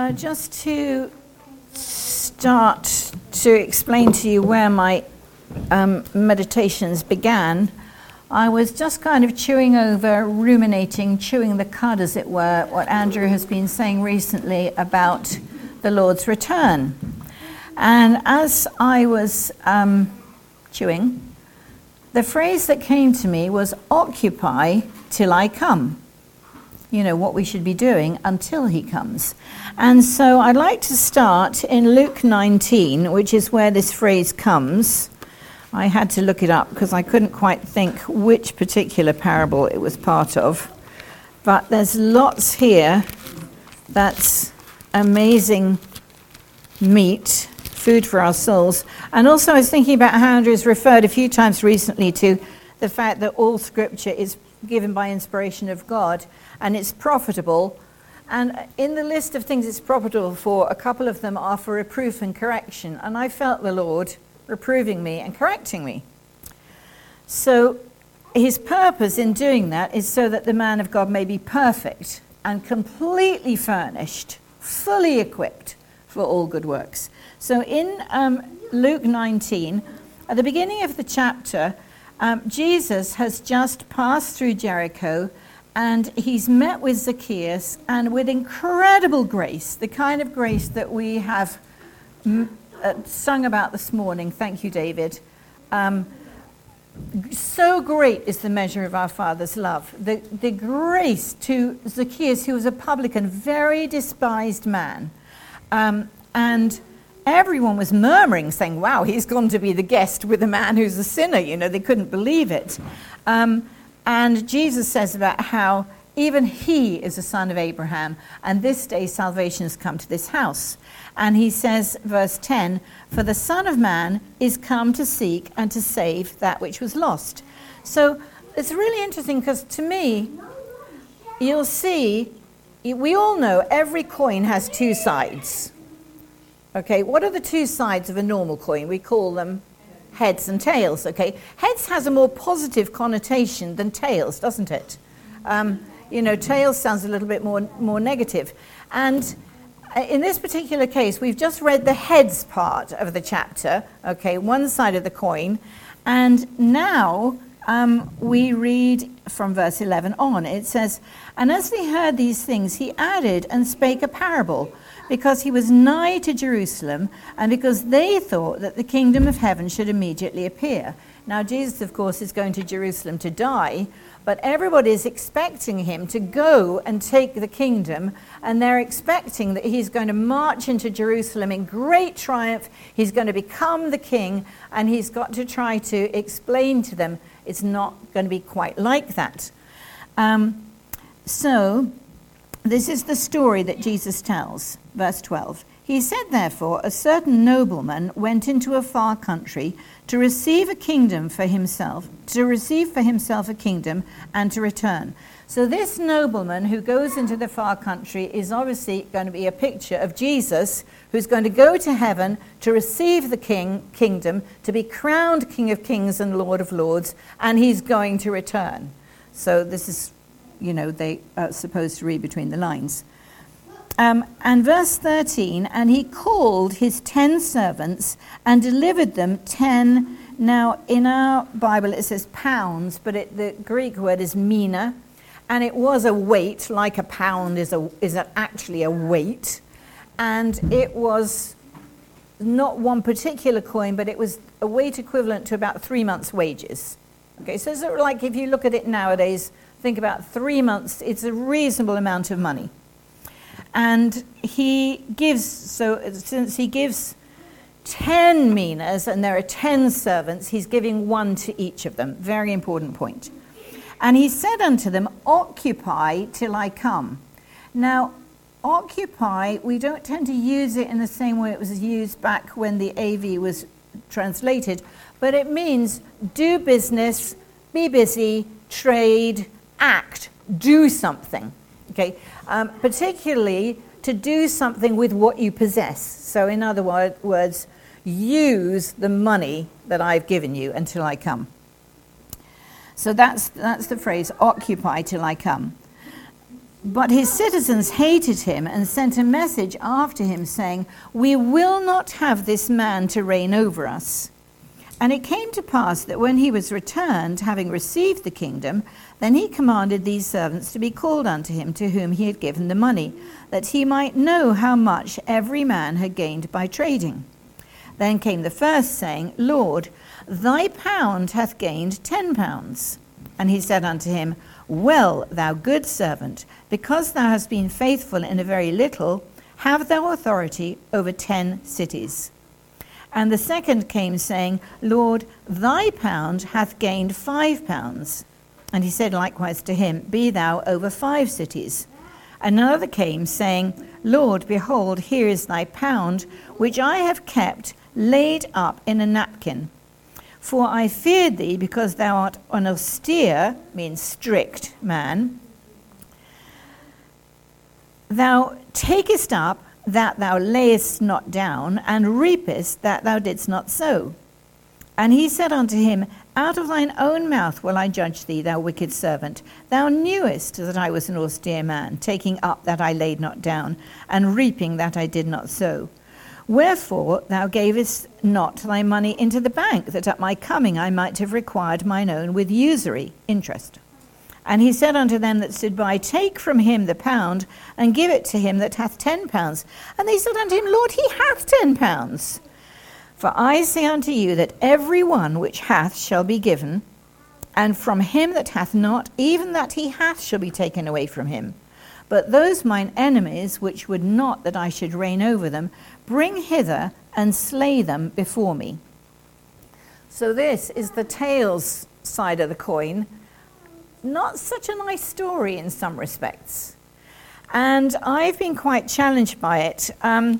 Just to start to explain to you where my meditations began, I was just kind of chewing over, ruminating, chewing the cud, as it were, what Andrew has been saying recently about the Lord's return. And as I was chewing, the phrase that came to me was, occupy till I come. You know, what we should be doing until he comes. And so I'd like to start in Luke 19, which is where this phrase comes. I had to look it up because I couldn't quite think which particular parable it was part of. But there's lots here that's amazing meat, food for our souls. And also I was thinking about how Andrew has referred a few times recently to the fact that all scripture is given by inspiration of God, and it's profitable. And in the list of things it's profitable for, a couple of them are for reproof and correction. And I felt the Lord reproving me and correcting me. So his purpose in doing that is so that the man of God may be perfect and completely furnished, fully equipped for all good works. So in Luke 19, at the beginning of the chapter, Jesus has just passed through Jericho, and he's met with Zacchaeus, and with incredible grace, the kind of grace that we have sung about this morning. Thank you, David. So great is the measure of our Father's love. The grace to Zacchaeus, who was a publican, very despised man. And everyone was murmuring, saying, wow, he's gone to be the guest with a man who's a sinner. You know, they couldn't believe it. And Jesus says about how even he is a son of Abraham, and this day salvation has come to this house. And he says, verse 10, for the Son of Man is come to seek and to save that which was lost. So it's really interesting because to me, you'll see, we all know every coin has two sides. Okay, what are the two sides of a normal coin? We call them heads and tails, okay? Heads has a more positive connotation than tails, doesn't it? You know, tails sounds a little bit more negative. And in this particular case, we've just read the heads part of the chapter, okay, one side of the coin. And now we read from verse 11 on. It says, and as they heard these things, he added and spake a parable, because he was nigh to Jerusalem, and because they thought that the kingdom of heaven should immediately appear. Now, Jesus, of course, is going to Jerusalem to die, but everybody is expecting him to go and take the kingdom, and they're expecting that he's going to march into Jerusalem in great triumph. He's going to become the king, and he's got to try to explain to them it's not going to be quite like that. So this is the story that Jesus tells. Verse 12. He said, therefore, a certain nobleman went into a far country to receive a kingdom for himself, a kingdom, and to return. So this nobleman who goes into the far country is obviously going to be a picture of Jesus, who's going to go to heaven to receive the kingdom, to be crowned King of Kings and Lord of Lords, and he's going to return. So this is, you know, they are supposed to read between the lines. And verse 13, and he called his 10 servants and delivered them 10. Now, in our Bible it says pounds, but the Greek word is mina, and it was a weight, like a pound is actually a weight. And it was not one particular coin, but it was a weight equivalent to about 3 months' wages. Okay, so it's like if you look at it nowadays, think about 3 months, it's a reasonable amount of money. And he gives, so since he gives 10 minas and there are 10 servants, he's giving one to each of them. Very important point. And he said unto them, occupy till I come. Now, occupy, we don't tend to use it in the same way it was used back when the AV was translated, but it means do business, be busy, trade, act, do something. Okay, particularly to do something with what you possess. So in other words, use the money that I've given you until I come. So that's the phrase, occupy till I come. But his citizens hated him and sent a message after him saying, "We will not have this man to reign over us." And it came to pass that when he was returned, having received the kingdom, then he commanded these servants to be called unto him, to whom he had given the money, that he might know how much every man had gained by trading. Then came the first, saying, "Lord, thy pound hath gained 10 pounds. And he said unto him, Well, thou good servant, because thou hast been faithful in a very little, have thou authority over 10 cities. And the second came, saying, Lord, thy pound hath gained 5 pounds. And he said likewise to him, Be thou over 5 cities. Another came, saying, Lord, behold, here is thy pound, which I have kept laid up in a napkin. For I feared thee, because thou art an austere," means strict, "man. Thou takest up that thou layest not down, and reapest that thou didst not sow. And he said unto him, Out of thine own mouth will I judge thee, thou wicked servant. Thou knewest that I was an austere man, taking up that I laid not down, and reaping that I did not sow. Wherefore thou gavest not thy money into the bank, that at my coming I might have required mine own with usury," interest. And he said unto them that stood by, Take from him the pound, and give it to him that hath 10 pounds. And they said unto him, Lord, he hath 10 pounds. For I say unto you that every one which hath shall be given, and from him that hath not, even that he hath shall be taken away from him. But those mine enemies, which would not that I should reign over them, bring hither and slay them before me. So this is the tails side of the coin. Not such a nice story in some respects. And I've been quite challenged by it.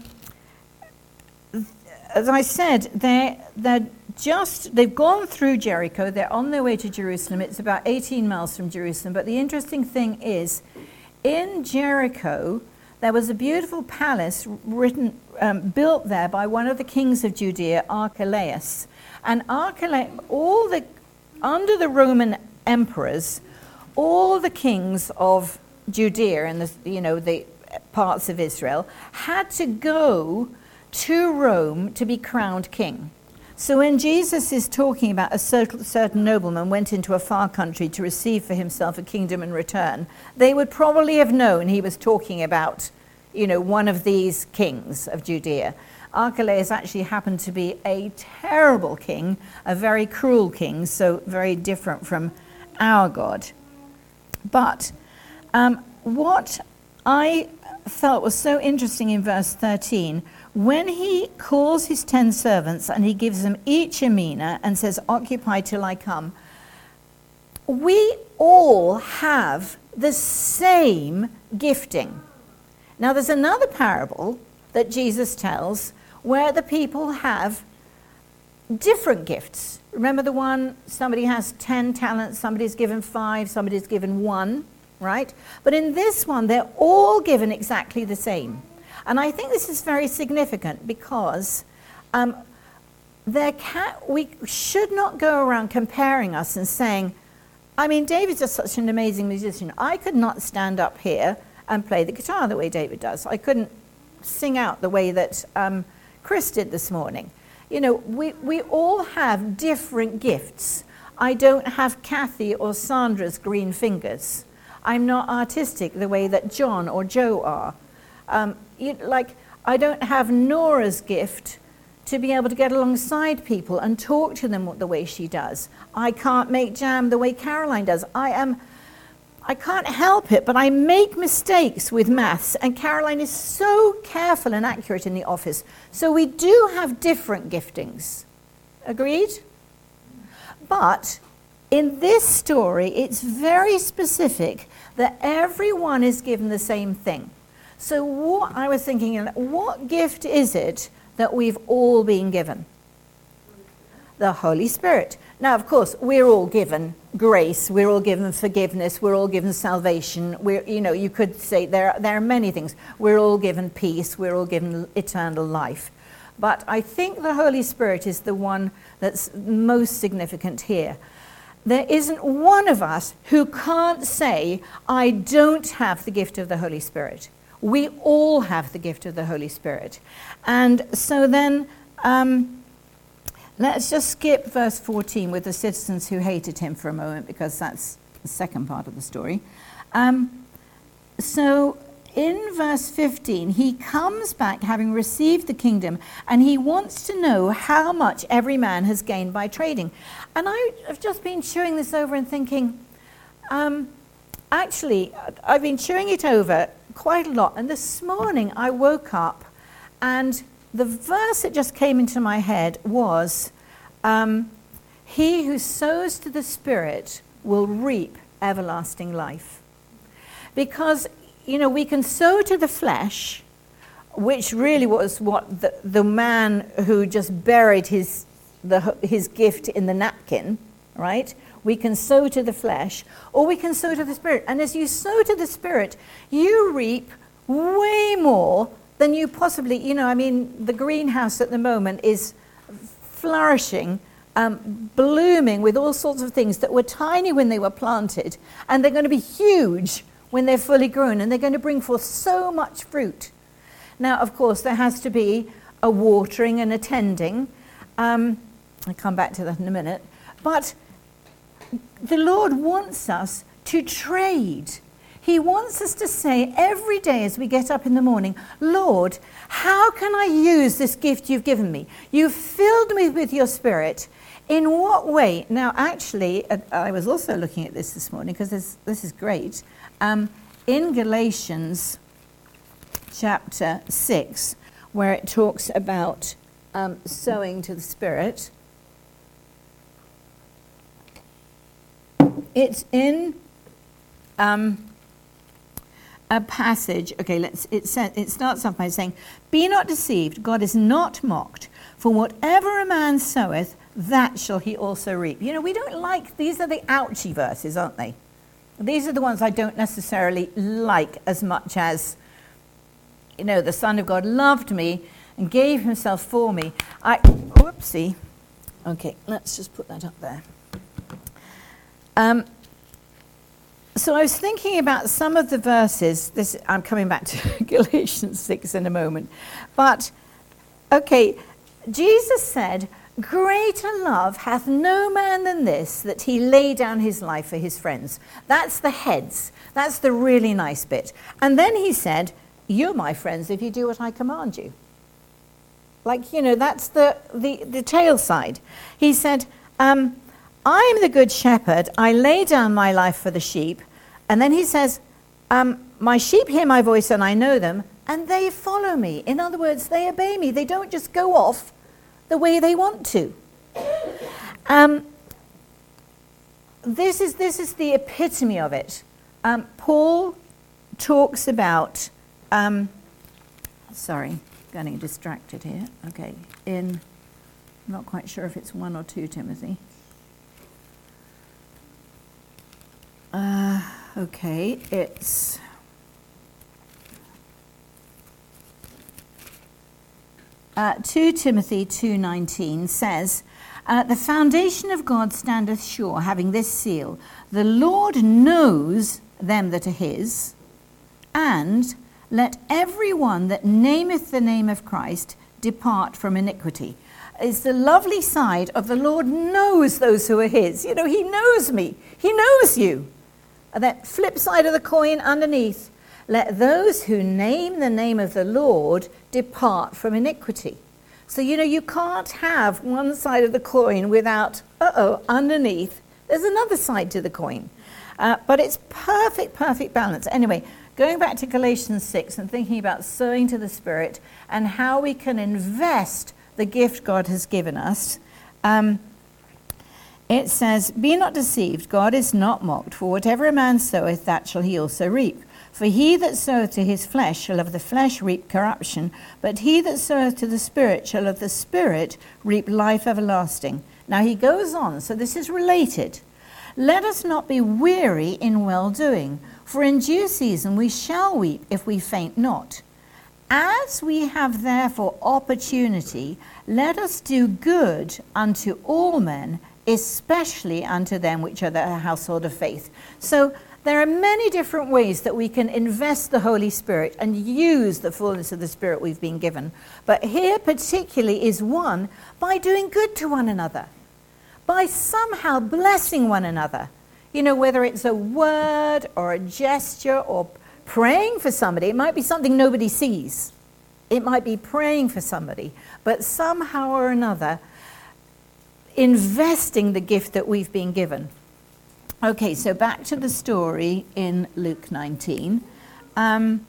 As I said, they've gone through Jericho. They're on their way to Jerusalem. It's about 18 miles from Jerusalem. But the interesting thing is, in Jericho, there was a beautiful palace built there by one of the kings of Judea, Archelaus. And under the Roman emperors, all the kings of Judea and the parts of Israel had to go to Rome to be crowned king. So when Jesus is talking about a certain nobleman went into a far country to receive for himself a kingdom in return, they would probably have known he was talking about, one of these kings of Judea. Archelaus actually happened to be a terrible king, a very cruel king, so very different from our God. But what I felt was so interesting in verse 13, when he calls his 10 servants and he gives them each a mina and says, Occupy till I come, we all have the same gifting. Now there's another parable that Jesus tells where the people have different gifts. Remember the one, somebody has 10 talents, somebody's given 5, somebody's given 1, right? But in this one, they're all given exactly the same. And I think this is very significant because we should not go around comparing us and saying, David's just such an amazing musician. I could not stand up here and play the guitar the way David does. I couldn't sing out the way that Chris did this morning. We all have different gifts. I don't have Kathy or Sandra's green fingers. I'm not artistic the way that John or Joe are. I don't have Nora's gift to be able to get alongside people and talk to them the way she does. I can't make jam the way Caroline does. I can't help it, but I make mistakes with maths, and Caroline is so careful and accurate in the office. So we do have different giftings. Agreed? But in this story, it's very specific that everyone is given the same thing. So what I was thinking, what gift is it that we've all been given? The Holy Spirit. Now, of course, we're all given grace, we're all given forgiveness, we're all given salvation. You could say there are many things. We're all given peace, we're all given eternal life. But I think the Holy Spirit is the one that's most significant here. There isn't one of us who can't say, I don't have the gift of the Holy Spirit. We all have the gift of the Holy Spirit. And so then, let's just skip verse 14 with the citizens who hated him for a moment, because that's the second part of the story. So in verse 15, he comes back having received the kingdom, and he wants to know how much every man has gained by trading. And I've just been chewing this over and thinking, actually, I've been chewing it over quite a lot. And this morning I woke up and the verse that just came into my head was, he who sows to the Spirit will reap everlasting life. Because, we can sow to the flesh, which really was what the man who just buried his gift in the napkin, right? We can sow to the flesh, or we can sow to the Spirit. And as you sow to the Spirit, you reap way more than you possibly, the greenhouse at the moment is flourishing, blooming with all sorts of things that were tiny when they were planted, and they're going to be huge when they're fully grown, and they're going to bring forth so much fruit. Now, of course, there has to be a watering and a tending. I'll come back to that in a minute. But the Lord wants us to trade. He wants us to say every day as we get up in the morning, Lord, how can I use this gift you've given me? You've filled me with your Spirit. In what way? Now, actually, I was also looking at this morning, because this is great. In Galatians chapter 6, where it talks about sowing to the Spirit, it's in a passage. Okay, it starts off by saying, "Be not deceived, God is not mocked. For whatever a man soweth, that shall he also reap." We don't like, these are the ouchy verses, aren't they? These are the ones I don't necessarily like as much as, the Son of God loved me and gave himself for me. Whoopsie. Okay, let's just put that up there. So I was thinking about some of the verses. I'm coming back to Galatians 6 in a moment. But, okay, Jesus said, "Greater love hath no man than this, that he lay down his life for his friends." That's the heads. That's the really nice bit. And then he said, "You're my friends if you do what I command you." That's the tail side. He said, "I am the good shepherd. I lay down my life for the sheep." And then he says, "My sheep hear my voice and I know them, and they follow me." In other words, they obey me. They don't just go off the way they want to. This is the epitome of it. Paul talks about, getting distracted here. Okay, I'm not quite sure if it's 1 or 2 Timothy. Okay, it's uh, 2 Timothy 2:19 says, "The foundation of God standeth sure, having this seal, the Lord knows them that are his, and let every one that nameth the name of Christ depart from iniquity." It's the lovely side of the Lord knows those who are his. He knows me. He knows you. That flip side of the coin underneath, let those who name the name of the Lord depart from iniquity. So, you can't have one side of the coin without, underneath, there's another side to the coin. But it's perfect balance. Anyway, going back to Galatians 6 and thinking about sowing to the Spirit and how we can invest the gift God has given us, it says, "Be not deceived, God is not mocked, for whatever a man soweth, that shall he also reap. For he that soweth to his flesh shall of the flesh reap corruption, but he that soweth to the Spirit shall of the Spirit reap life everlasting." Now he goes on, so this is related. "Let us not be weary in well-doing, for in due season we shall reap if we faint not. As we have therefore opportunity, let us do good unto all men, especially unto them which are the household of faith. So there are many different ways that we can invest the Holy Spirit and use the fullness of the Spirit we've been given. But here particularly is one, by doing good to one another, by somehow blessing one another. You know, whether it's a word or a gesture or praying for somebody. It might be something nobody sees. It might be praying for somebody. But somehow or another, investing the gift that we've been given. Okay, so back to the story in Luke 19. And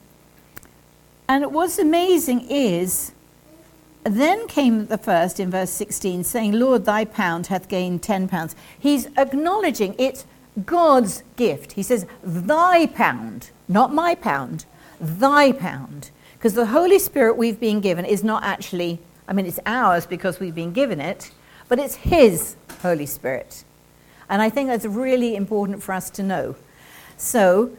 what's amazing is, then came the first in verse 16, saying, Lord, thy pound hath gained 10 pounds. He's acknowledging it's God's gift. He says, thy pound, not my pound, thy pound. Because the Holy Spirit we've been given is not actually, I mean, it's ours because we've been given it, but it's his Holy Spirit. And I think that's really important for us to know. So,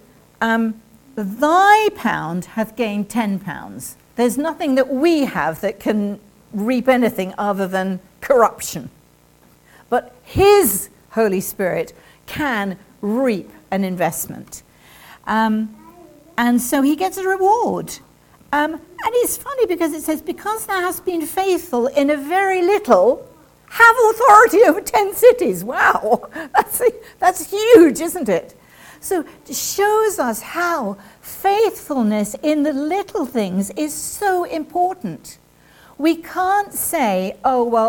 thy pound hath gained 10 pounds. There's nothing that we have that can reap anything other than corruption. But his Holy Spirit can reap an investment. And so he gets a reward. And it's funny because it says, because thou hast been faithful in a very little, have authority over 10 cities. Wow, that's huge, isn't it? So it shows us how faithfulness in the little things is so important. We can't say, oh, well,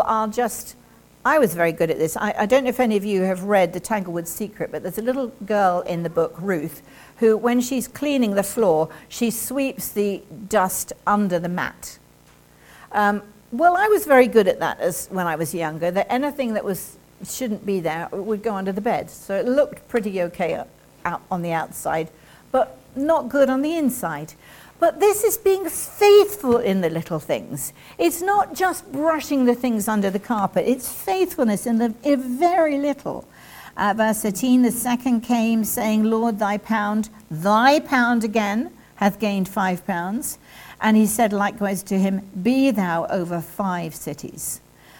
I was very good at this. I don't know if any of you have read The Tanglewood Secret, but there's a little girl in the book, Ruth, who, when she's cleaning the floor, she sweeps the dust under the mat. Well, I was very good at that when I was younger, that anything that shouldn't be there would go under the bed. So it looked pretty okay out on the outside, but not good on the inside. But this is being faithful in the little things. It's not just brushing the things under the carpet. It's faithfulness in very little. Verse 13, the second came, saying, Lord, thy pound again hath gained 5 pounds. And he said likewise to him, be thou over 5 cities.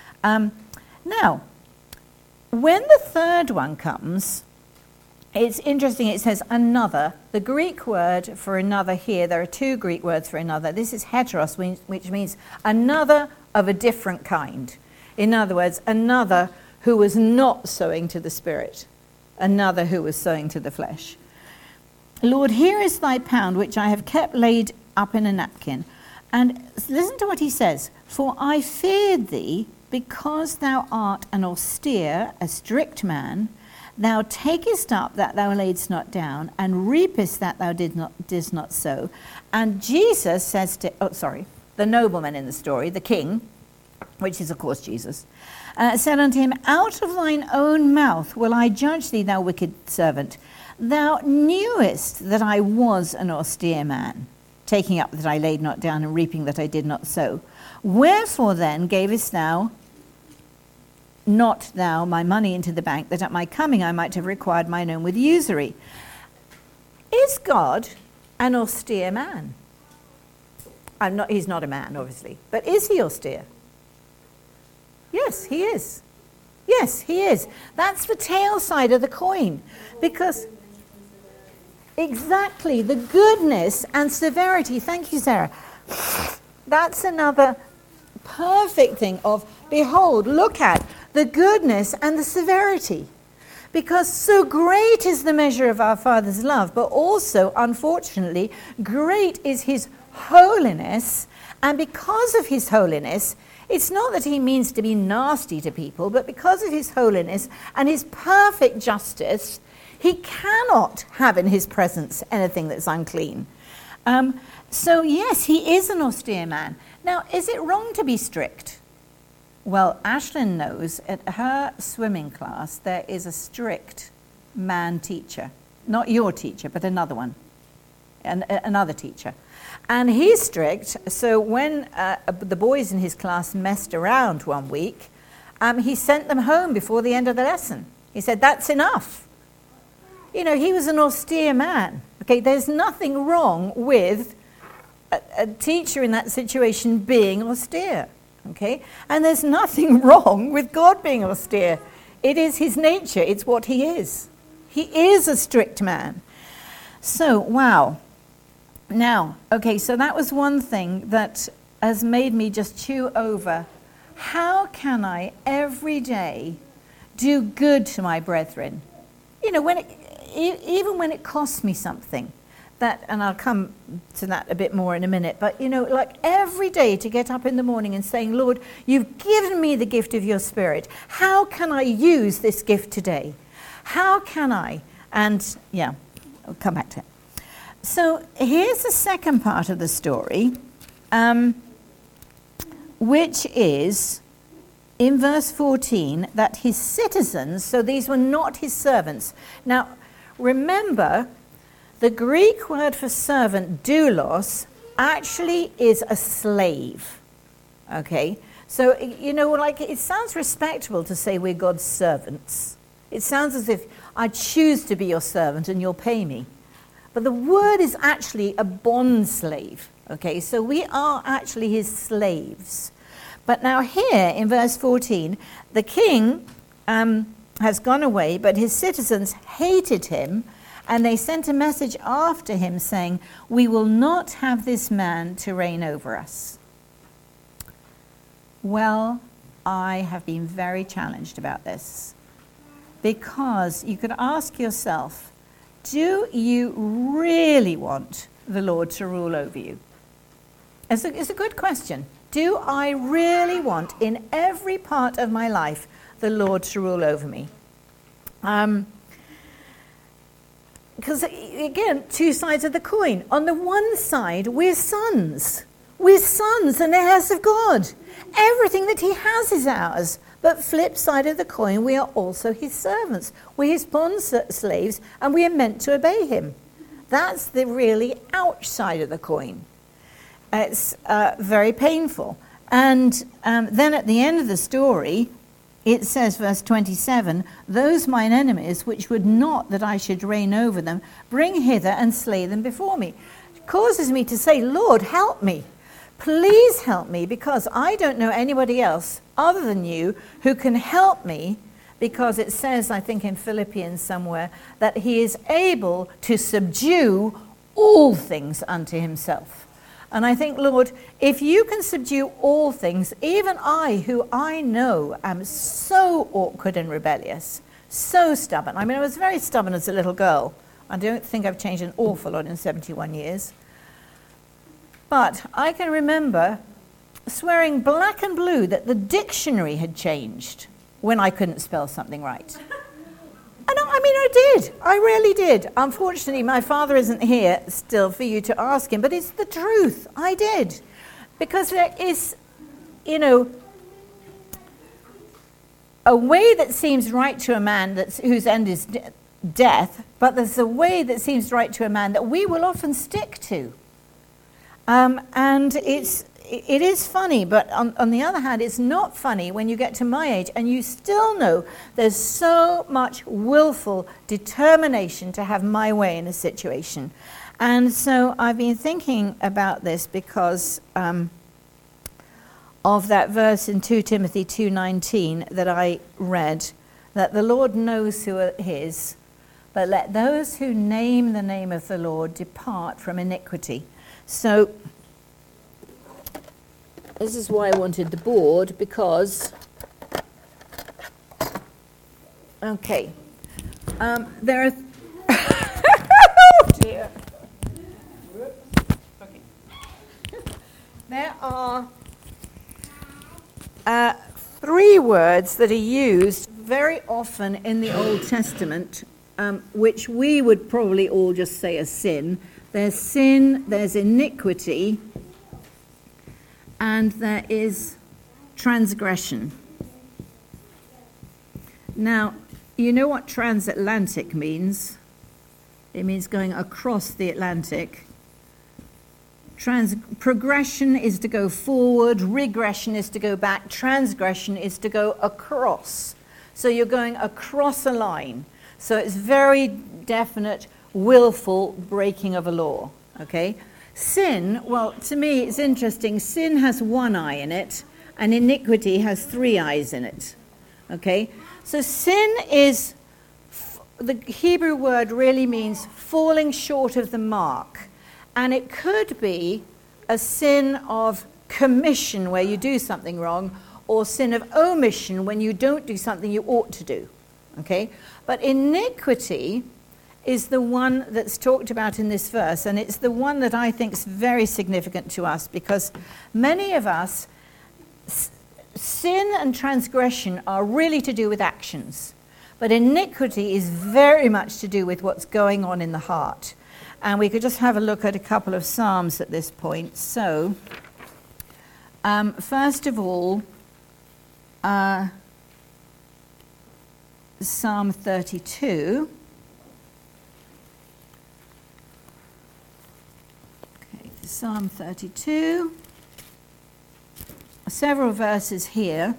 Now, when the third one comes, it's interesting, it says another. The Greek word for another here, there are 2 Greek words for another. This is heteros, which means another of a different kind. In other words, another who was not sowing to the Spirit, another who was sowing to the flesh. Lord, here is thy pound, which I have kept laid up in a napkin. And listen to what he says. For I feared thee, because thou art an austere, a strict man. Thou takest up that thou laidst not down, and reapest that thou didst not sow. And Jesus says to, the nobleman in the story, the king, which is of course Jesus, said unto him, out of thine own mouth will I judge thee, thou wicked servant. Thou knewest that I was an austere man, taking up that I laid not down, and reaping that I did not sow. Wherefore then gavest thou not thou my money into the bank, that at my coming I might have required mine own with usury? Is God an austere man? He's not a man, obviously, but is he austere? Yes, he is. Yes, he is. That's the tail side of the coin, because exactly the goodness and severity, thank you, Sarah, that's another perfect thing of, behold, look at the goodness and the severity. Because so great is the measure of our Father's love, but also, unfortunately, great is his holiness. And because of his holiness, it's not that he means to be nasty to people, but because of his holiness and his perfect justice, he cannot have in his presence anything that's unclean. So yes, he is an austere man. Now, is it wrong to be strict? Well, Ashlyn knows at her swimming class there is a strict man teacher. Not your teacher, but another one. Another teacher. And he's strict, so when the boys in his class messed around one week, he sent them home before the end of the lesson. He said, that's enough. You know, he was an austere man. Okay, there's nothing wrong with a teacher in that situation being austere. Okay, and there's nothing wrong with God being austere It is his nature. It's what he is. He is a strict man. So, wow. Now, okay, so that was one thing that has made me just chew over. How can I every day do good to my brethren? You know, even when it costs me something. That, and I'll come to that a bit more in a minute, but you know, like every day to get up in the morning and saying, Lord, you've given me the gift of your Spirit. How can I use this gift today? How can I? And yeah, I'll come back to it. So here's the second part of the story, which is in verse 14, that his citizens, so these were not his servants. Now, remember, the Greek word for servant, doulos, actually is a slave. Okay? So, you know, like it sounds respectable to say we're God's servants. It sounds as if I choose to be your servant and you'll pay me. But the word is actually a bond slave. Okay? So we are actually his slaves. But now here in verse 14, the king has gone away, but his citizens hated him. And they sent a message after him saying, we will not have this man to reign over us. Well, I have been very challenged about this. Because you could ask yourself, do you really want the Lord to rule over you? It's a good question. Do I really want in every part of my life the Lord to rule over me? Because, again, two sides of the coin. On the one side, we're sons. We're sons and heirs of God. Everything that he has is ours. But flip side of the coin, we are also his servants. We're his bond slaves, and we are meant to obey him. That's the really ouch side of the coin. It's very painful. And then at the end of the story, it says, verse 27, those mine enemies, which would not that I should reign over them, bring hither and slay them before me. It causes me to say, Lord, help me. Please help me, because I don't know anybody else other than you who can help me, because it says, I think in Philippians somewhere, that he is able to subdue all things unto himself. And I think, Lord, if you can subdue all things, even I, who I know am so awkward and rebellious, so stubborn. I mean, I was very stubborn as a little girl. I don't think I've changed an awful lot in 71 years. But I can remember swearing black and blue that the dictionary had changed when I couldn't spell something right. And I did. I really did. Unfortunately, my father isn't here still for you to ask him, but it's the truth. I did. Because there is, you know, a way that seems right to a man whose end is death, but there's a way that seems right to a man that we will often stick to. And it is funny, but on the other hand, it's not funny when you get to my age and you still know there's so much willful determination to have my way in a situation. And so I've been thinking about this because of that verse in 2 Timothy 2:19 that I read, that the Lord knows who are his, but let those who name the name of the Lord depart from iniquity. So this is why I wanted the board, because, okay, there are, oh dear, okay. There are three words that are used very often in the Old Testament, which we would probably all just say a sin. There's sin, there's iniquity, and there is transgression. Now, you know what transatlantic means? It means going across the Atlantic. Progression is to go forward, regression is to go back, transgression is to go across. So you're going across a line. So it's very definite, willful breaking of a law, okay? Sin, well, to me it's interesting. Sin has one eye in it, and iniquity has three eyes in it, okay? So sin is, the Hebrew word really means falling short of the mark. And it could be a sin of commission where you do something wrong, or sin of omission when you don't do something you ought to do. Okay? But iniquity is the one that's talked about in this verse, and it's the one that I think is very significant to us, because many of us, sin and transgression are really to do with actions, but iniquity is very much to do with what's going on in the heart. And we could just have a look at a couple of Psalms at this point. So, first of all, Psalm 32. Okay, Psalm 32. Several verses here.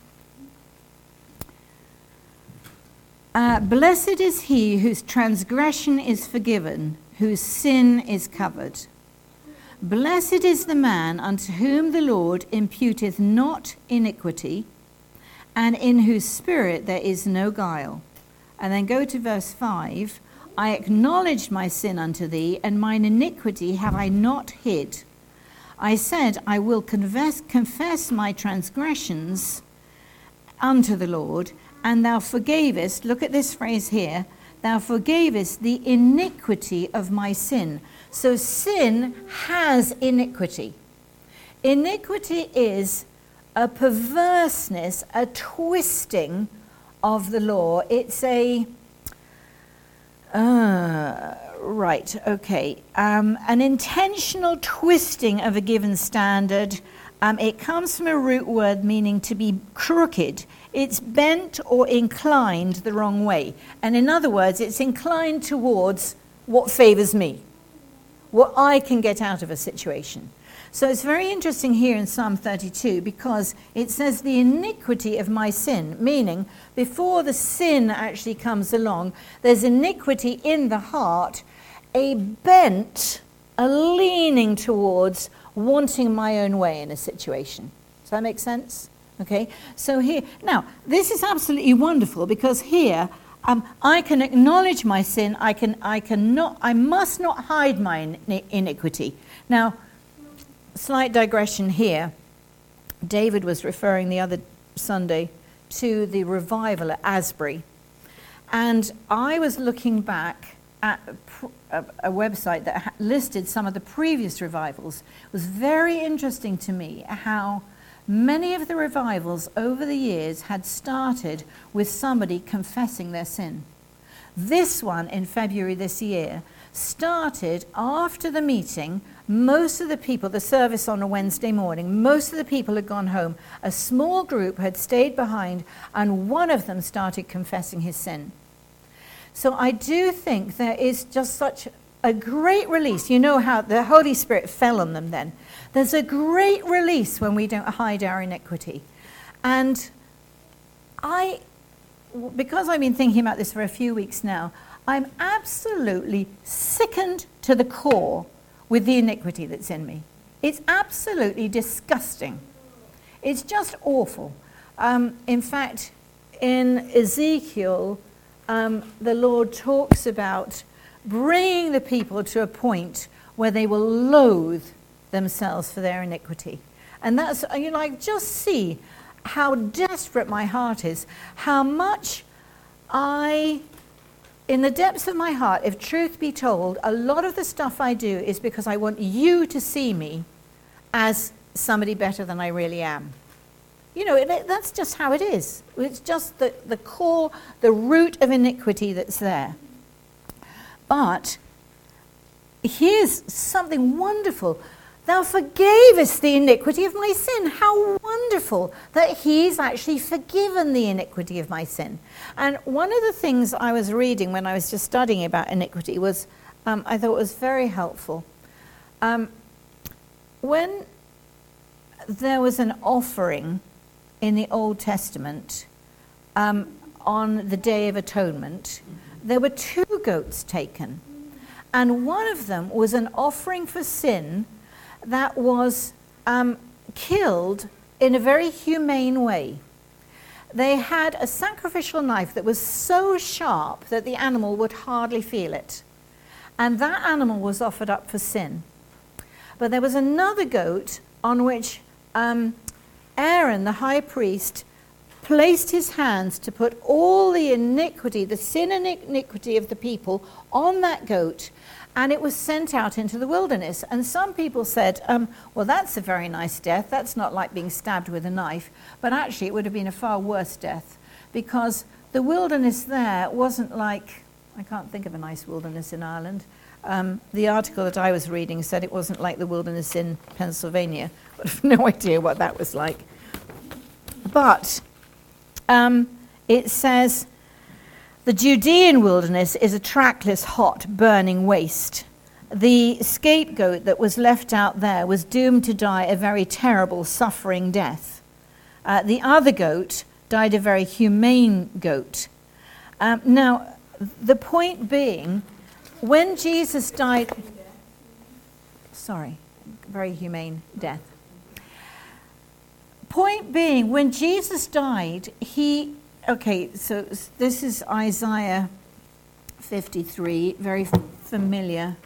Blessed is he whose transgression is forgiven, whose sin is covered. Blessed is the man unto whom the Lord imputeth not iniquity, and in whose spirit there is no guile. And then go to verse 5. I acknowledged my sin unto thee, and mine iniquity have I not hid. I said, I will confess my transgressions unto the Lord, and thou forgavest, look at this phrase here, thou forgavest the iniquity of my sin. So sin has iniquity. Iniquity is a perverseness, a twisting of the law. It's a, an intentional twisting of a given standard. It comes from a root word meaning to be crooked. It's bent or inclined the wrong way. And in other words, it's inclined towards what favors me, what I can get out of a situation. So it's very interesting here in Psalm 32 because it says the iniquity of my sin, meaning before the sin actually comes along, there's iniquity in the heart, a bent, a leaning towards wanting my own way in a situation. Does that make sense? Okay, so here, now, this is absolutely wonderful because here, I can acknowledge my sin, I must not hide my iniquity. Now, slight digression here. David was referring the other Sunday to the revival at Asbury. And I was looking back at a website that listed some of the previous revivals. It was very interesting to me how many of the revivals over the years had started with somebody confessing their sin. This one in February this year started after the meeting. Most of the people, the service on a Wednesday morning, most of the people had gone home. A small group had stayed behind, and one of them started confessing his sin. So I do think there is just such a great release. You know how the Holy Spirit fell on them then. There's a great release when we don't hide our iniquity. And because I've been thinking about this for a few weeks now, I'm absolutely sickened to the core with the iniquity that's in me. It's absolutely disgusting. It's just awful. In fact, in Ezekiel, the Lord talks about bringing the people to a point where they will loathe themselves for their iniquity. And that's, just see how desperate my heart is, how much in the depths of my heart, if truth be told, a lot of the stuff I do is because I want you to see me as somebody better than I really am. That's just how it is. It's just the core, the root of iniquity that's there. But here's something wonderful. Thou forgavest the iniquity of my sin. How wonderful that he's actually forgiven the iniquity of my sin. And one of the things I was reading when I was just studying about iniquity was, I thought was very helpful. When there was an offering in the Old Testament on the Day of Atonement, there were 2 goats taken. And one of them was an offering for sin that was killed in a very humane way. they had a sacrificial knife that was so sharp that the animal would hardly feel it. And that animal was offered up for sin. But there was another goat on which Aaron, the high priest, placed his hands to put all the iniquity, the sin and iniquity of the people on that goat, and it was sent out into the wilderness. And some people said, well, that's a very nice death. That's not like being stabbed with a knife. But actually, it would have been a far worse death, because the wilderness there wasn't like, I can't think of a nice wilderness in Ireland. The article that I was reading said it wasn't like the wilderness in Pennsylvania, but I have no idea what that was like. But it says, the Judean wilderness is a trackless, hot, burning waste. The scapegoat that was left out there was doomed to die a very terrible, suffering death. The other goat died a very humane goat. Now, the point being, when Jesus died... Sorry, very humane death. Point being, when Jesus died, okay, so this is Isaiah 53, very familiar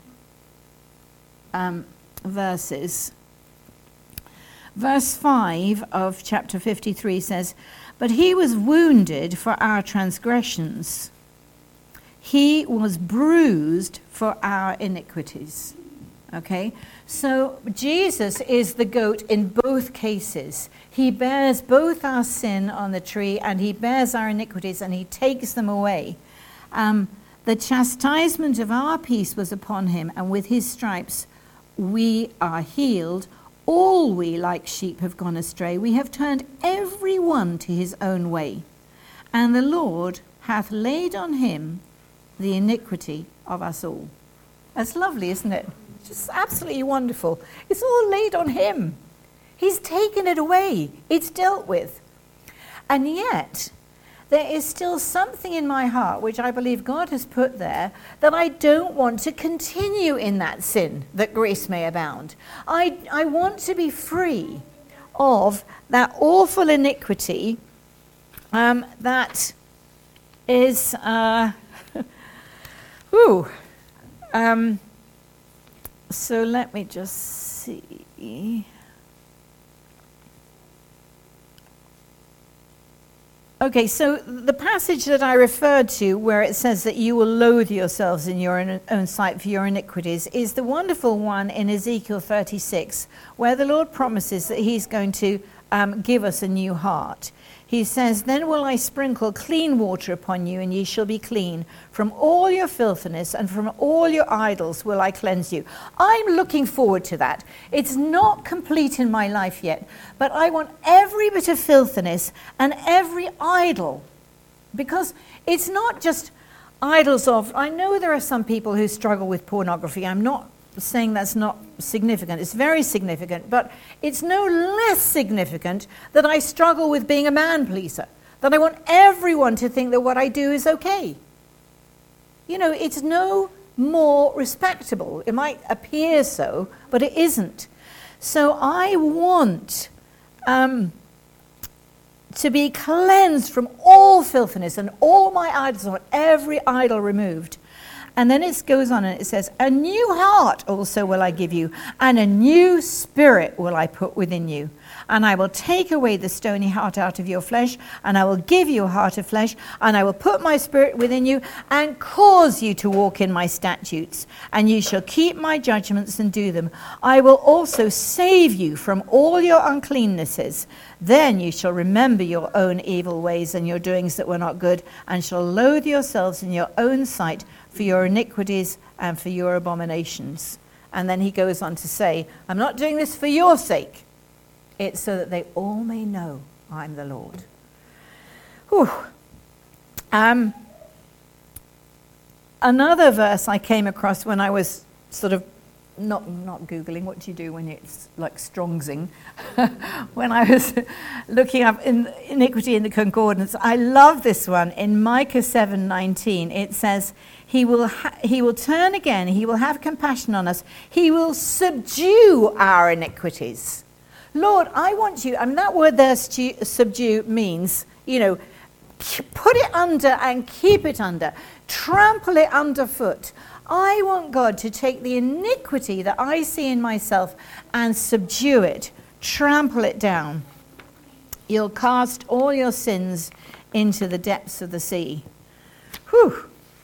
verses. Verse 5 of chapter 53 says, "But he was wounded for our transgressions. He was bruised for our iniquities." Okay, so Jesus is the goat in both cases. He bears both our sin on the tree, and he bears our iniquities, and he takes them away. The chastisement of our peace was upon him, and with his stripes we are healed. All we like sheep have gone astray. We have turned every one to his own way. And the Lord hath laid on him the iniquity of us all. That's lovely, isn't it? Just absolutely wonderful. It's all laid on him. He's taken it away. It's dealt with. And yet, there is still something in my heart, which I believe God has put there, that I don't want to continue in that sin, that grace may abound. I want to be free of that awful iniquity that is... So let me just see. Okay, so the passage that I referred to, where it says that you will loathe yourselves in your own sight for your iniquities, is the wonderful one in Ezekiel 36, where the Lord promises that he's going to give us a new heart. He says, "Then will I sprinkle clean water upon you, and ye shall be clean. From all your filthiness and from all your idols will I cleanse you." I'm looking forward to that. It's not complete in my life yet, but I want every bit of filthiness and every idol. Because it's not just idols of... I know there are some people who struggle with pornography. I'm not saying that's not significant. It's very significant, but it's no less significant that I struggle with being a man pleaser, that I want everyone to think that what I do is okay. You know, it's no more respectable. It might appear so, but it isn't. So I want to be cleansed from all filthiness and all my idols, and every idol removed. And then it goes on and it says, "A new heart also will I give you, and a new spirit will I put within you. And I will take away the stony heart out of your flesh, and I will give you a heart of flesh, and I will put my spirit within you, and cause you to walk in my statutes. And you shall keep my judgments and do them. I will also save you from all your uncleannesses. Then you shall remember your own evil ways and your doings that were not good, and shall loathe yourselves in your own sight for your iniquities and for your abominations." And then he goes on to say, "I'm not doing this for your sake. It's so that they all may know I'm the Lord." Whew. Another verse I came across when I was sort of not Googling, what do you do when it's like Strongsing? When I was looking up in iniquity in the concordance, I love this one. In Micah 7:19, it says, he will turn again, he will have compassion on us, he will subdue our iniquities. Lord, I want you, and that word there, subdue, means, put it under and keep it under. Trample it underfoot. I want God to take the iniquity that I see in myself and subdue it. Trample it down. You'll cast all your sins into the depths of the sea. Whew.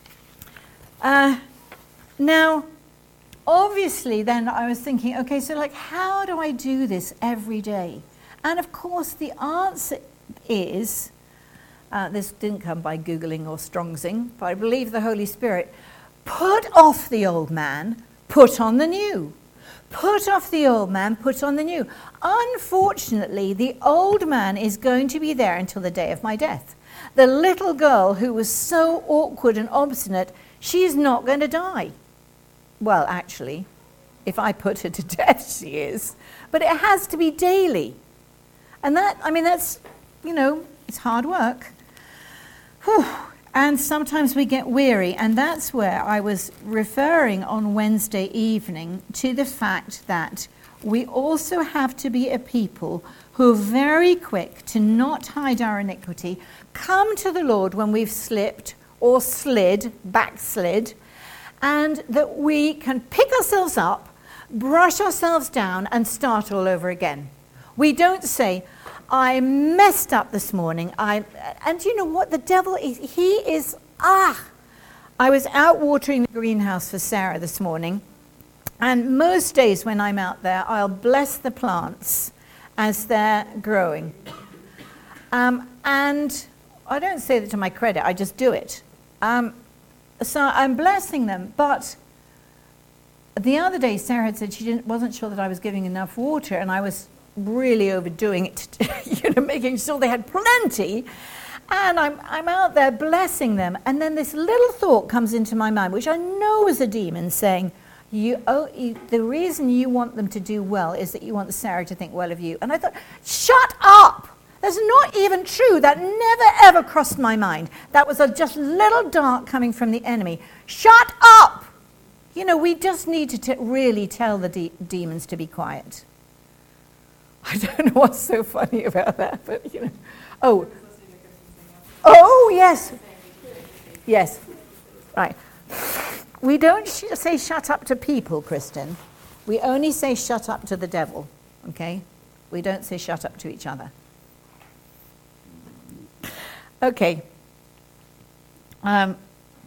Now, obviously, then I was thinking, okay, so how do I do this every day? And of course, the answer is, this didn't come by Googling or Strongsing, but I believe the Holy Spirit, put off the old man, put on the new. Put off the old man, put on the new. Unfortunately, the old man is going to be there until the day of my death. The little girl who was so awkward and obstinate, she's not going to die. Well, actually, if I put her to death, she is. But it has to be daily. And that's, it's hard work. Whew. And sometimes we get weary, and that's where I was referring on Wednesday evening to the fact that we also have to be a people who are very quick to not hide our iniquity, come to the Lord when we've slipped or backslid, and that we can pick ourselves up, brush ourselves down, and start all over again. We don't say, I messed up this morning. And you know what? The devil is, I was out watering the greenhouse for Sarah this morning. And most days when I'm out there, I'll bless the plants as they're growing. And I don't say that to my credit, I just do it. So I'm blessing them. But the other day, Sarah had said she wasn't sure that I was giving enough water, and I was really overdoing it, making sure they had plenty. And I'm out there blessing them. And then this little thought comes into my mind, which I know is a demon, saying, the reason you want them to do well is that you want Sarah to think well of you. And I thought, shut up! That's not even true. That never, ever crossed my mind. That was just little dart coming from the enemy. Shut up! We just need to really tell the demons to be quiet. I don't know what's so funny about that, but Oh, yes. Yes. Right. We don't say shut up to people, Kristen. We only say shut up to the devil, okay? We don't say shut up to each other. Okay. But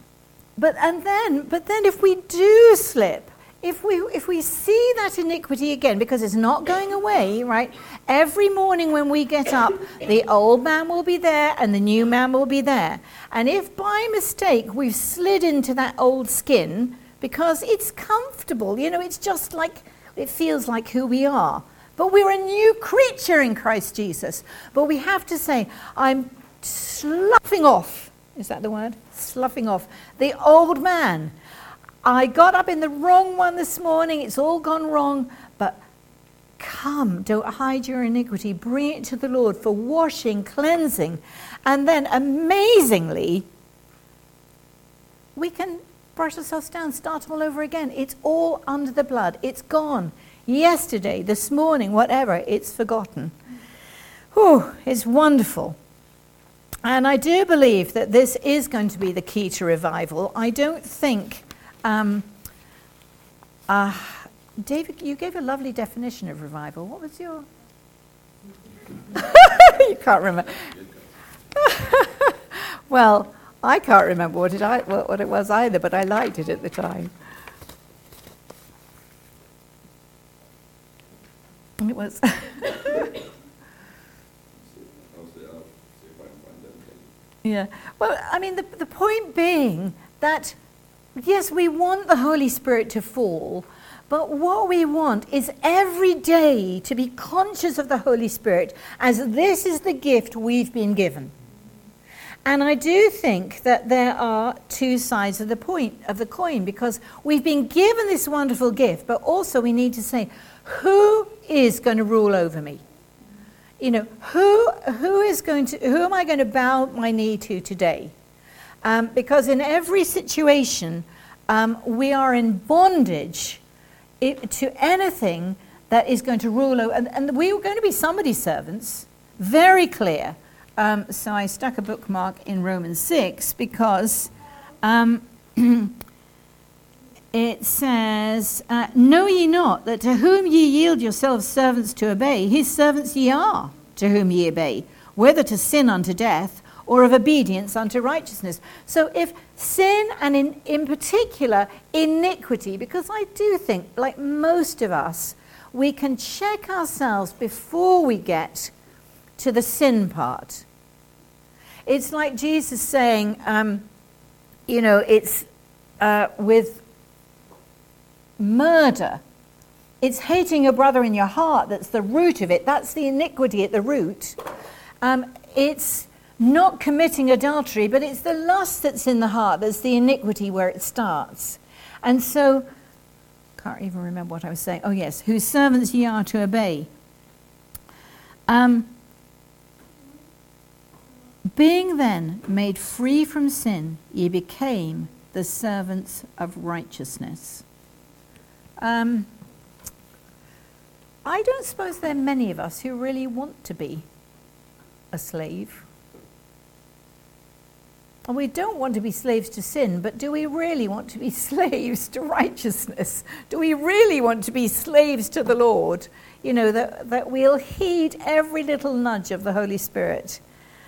then if we do slip, if we see that iniquity again, because it's not going away, right? Every morning when we get up, the old man will be there and the new man will be there. And if by mistake we've slid into that old skin, because it's comfortable, it's just like, it feels like who we are. But we're a new creature in Christ Jesus. But we have to say, I'm sloughing off. Is that the word? Sloughing off. The old man. I got up in the wrong one this morning. It's all gone wrong. But come, don't hide your iniquity. Bring it to the Lord for washing, cleansing. And then amazingly, we can brush ourselves down, start all over again. It's all under the blood. It's gone. Yesterday, this morning, whatever, it's forgotten. Whew, it's wonderful. And I do believe that this is going to be the key to revival. I don't think... David, you gave a lovely definition of revival. What was your... You can't remember. Well, I can't remember what it was either, but I liked it at the time. It was... Yeah. Well, I mean, the point being that, yes, we want the Holy Spirit to fall, but what we want is every day to be conscious of the Holy Spirit as this is the gift we've been given. And I do think that there are two sides of the coin, because we've been given this wonderful gift, but also we need to say, who is going to rule over me? Who am I going to bow my knee to today? Because in every situation, we are in bondage to anything that is going to rule over. And we are going to be somebody's servants, very clear. so I stuck a bookmark in Romans 6 because it says, know ye not that to whom ye yield yourselves servants to obey, his servants ye are, to whom ye obey, whether to sin unto death or of obedience unto righteousness. So if sin, and in particular iniquity, because I do think, like most of us, we can check ourselves before we get to the sin part. It's like Jesus saying, it's with murder. It's hating a brother in your heart that's the root of it. That's the iniquity at the root. It's not committing adultery, but it's the lust that's in the heart that's the iniquity where it starts. And so, can't even remember what I was saying. Oh yes, whose servants ye are to obey. Being then made free from sin, ye became the servants of righteousness. I don't suppose there are many of us who really want to be a slave. And we don't want to be slaves to sin, but do we really want to be slaves to righteousness? Do we really want to be slaves to the Lord? You know, that we'll heed every little nudge of the Holy Spirit.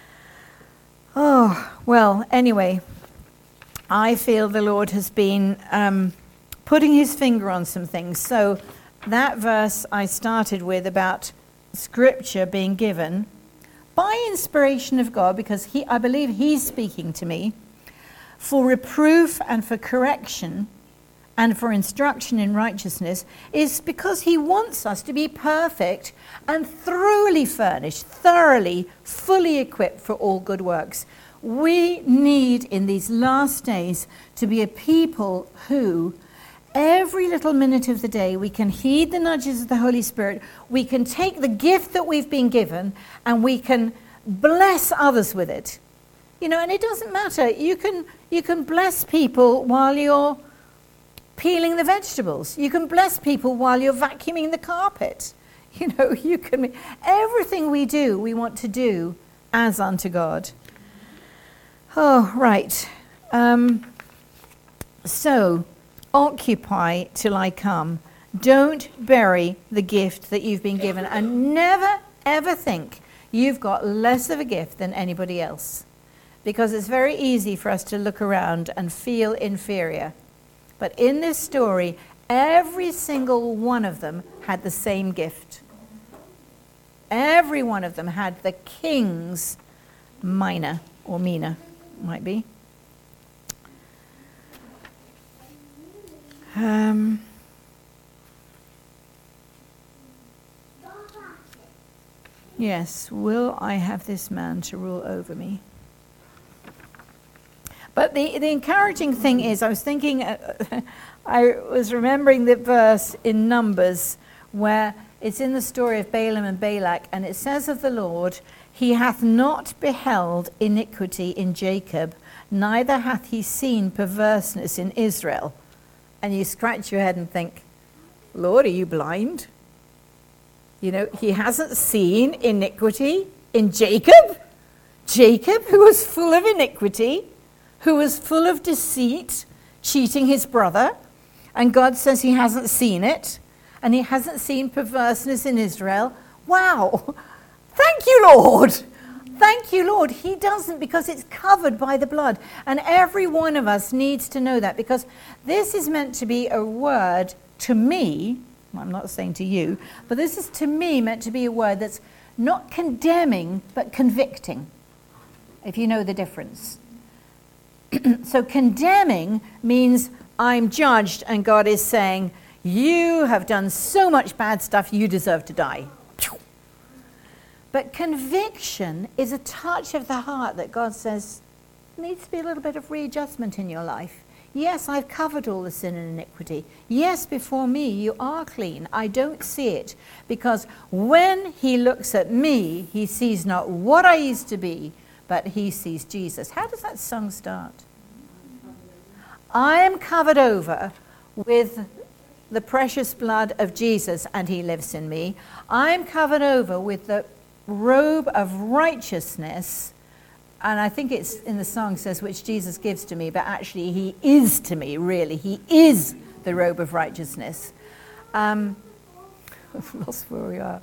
Oh, well, anyway, I feel the Lord has been putting his finger on some things. So that verse I started with about Scripture being given by inspiration of God, because I believe he's speaking to me, for reproof and for correction and for instruction in righteousness, is because he wants us to be perfect and thoroughly furnished, thoroughly, fully equipped for all good works. We need in these last days to be a people who every little minute of the day we can heed the nudges of the Holy Spirit, we can take the gift that we've been given and we can bless others with it. You know, and it doesn't matter. You can bless people while you're peeling the vegetables. You can bless people while you're vacuuming the carpet. You know, everything we do, we want to do as unto God. Oh, right. So, occupy till I come. Don't bury the gift that you've been given, and never, ever think you've got less of a gift than anybody else, because it's very easy for us to look around and feel inferior. But in this story, every single one of them had the same gift. Every one of them had the king's mina, or mina, might be. Yes, will I have this man to rule over me? But the encouraging thing is, I was thinking, I was remembering the verse in Numbers where it's in the story of Balaam and Balak, and it says of the Lord, he hath not beheld iniquity in Jacob, neither hath he seen perverseness in Israel. And you scratch your head and think, Lord, are you blind? You know, he hasn't seen iniquity in Jacob. Jacob, who was full of iniquity, who was full of deceit, cheating his brother. And God says he hasn't seen it. And he hasn't seen perverseness in Israel. Wow. Thank you, Lord. Thank you, Lord. He doesn't, because it's covered by the blood. And every one of us needs to know that, because this is meant to be a word to me. I'm not saying to you, but this is to me meant to be a word that's not condemning, but convicting, if you know the difference. So condemning means I'm judged and God is saying, you have done so much bad stuff, you deserve to die. But conviction is a touch of the heart that God says, needs to be a little bit of readjustment in your life. Yes, I've covered all the sin and iniquity. Yes, before me you are clean. I don't see it, because when he looks at me, he sees not what I used to be, but he sees Jesus. How does that song start? I am covered over with the precious blood of Jesus, and he lives in me. I am covered over with robe of righteousness, and I think it's in the song says, which Jesus gives to me, but actually he is to me, really. He is the robe of righteousness. I've lost where we are.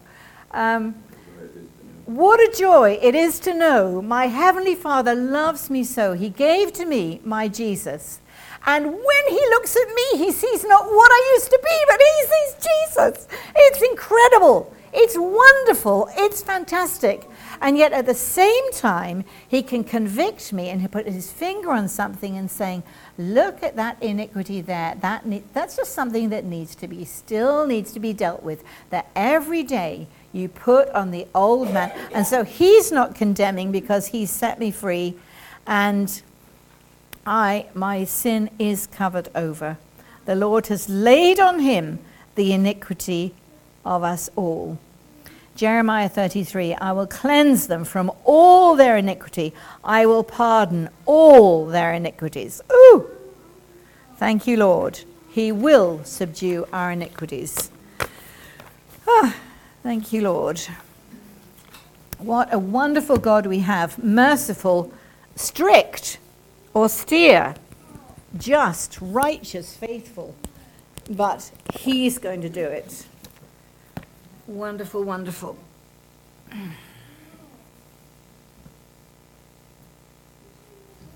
What a joy it is to know my Heavenly Father loves me so. He gave to me my Jesus. And when he looks at me, he sees not what I used to be, but he sees Jesus. It's incredible. It's wonderful. It's fantastic. And yet at the same time, he can convict me and he put his finger on something and saying, look at that iniquity there. That's just something that still needs to be dealt with. That every day you put on the old man. And so he's not condemning because he's set me free. And my sin is covered over. The Lord has laid on him the iniquity of us all. Jeremiah 33, I will cleanse them from all their iniquity. I will pardon all their iniquities. Ooh! Thank you, Lord. He will subdue our iniquities. Ah, thank you, Lord. What a wonderful God we have. Merciful, strict, austere, just, righteous, faithful. But he's going to do it. Wonderful, wonderful.